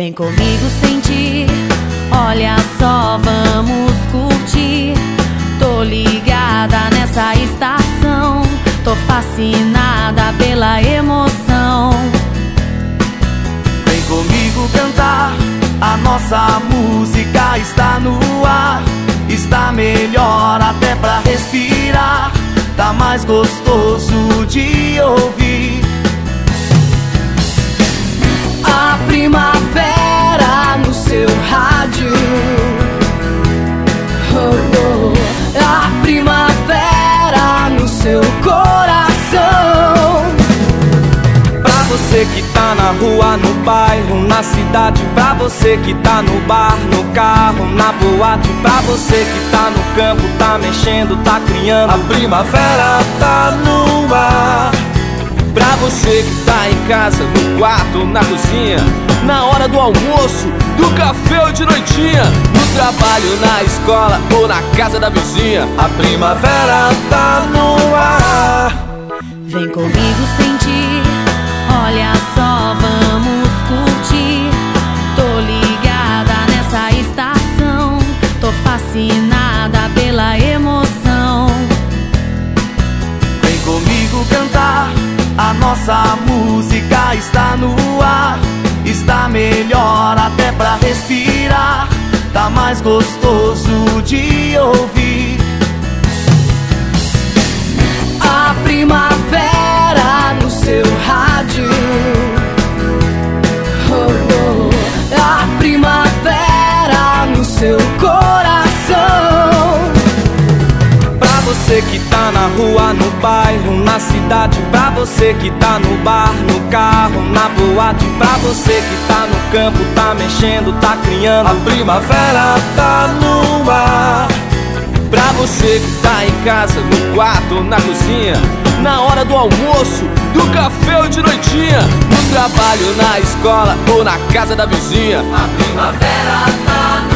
Vem comigo sentir, olha só, vamos curtir. Tô ligada nessa estação, tô fascinada pela emoção. Vem comigo cantar, a nossa música está no ar. Está melhor até pra respirar, tá mais gostoso de ouvir. A primavera no seu rádio, oh, oh. A primavera no seu coração. Pra você que tá na rua, no bairro, na cidade. Pra você que tá no bar, no carro, na boate. Pra você que tá no campo, tá mexendo, tá criando. A primavera tá no ar. Pra você que tá em casa, no quarto, na cozinha, na hora do almoço, do café ou de noitinha, no trabalho, na escola ou na casa da vizinha. A primavera tá no ar. Vem comigo sentir, olha só, vamos curtir. Tô ligada nessa estação, tô fascinada pela emoção. Vem comigo cantar, a nossa música está no ar. Está melhor até pra respirar, tá mais gostoso de ouvir. A primavera no seu rádio, oh, oh. A primavera no seu coração. Pra você que tá na rua, no bairro, na cidade. Pra você que tá no bar, no carro, na boate. Pra você que tá no campo, tá mexendo, tá criando. A primavera tá no ar. Pra você que tá em casa, no quarto, na cozinha, na hora do almoço, do café ou de noitinha, no trabalho, na escola ou na casa da vizinha. A primavera tá no ar.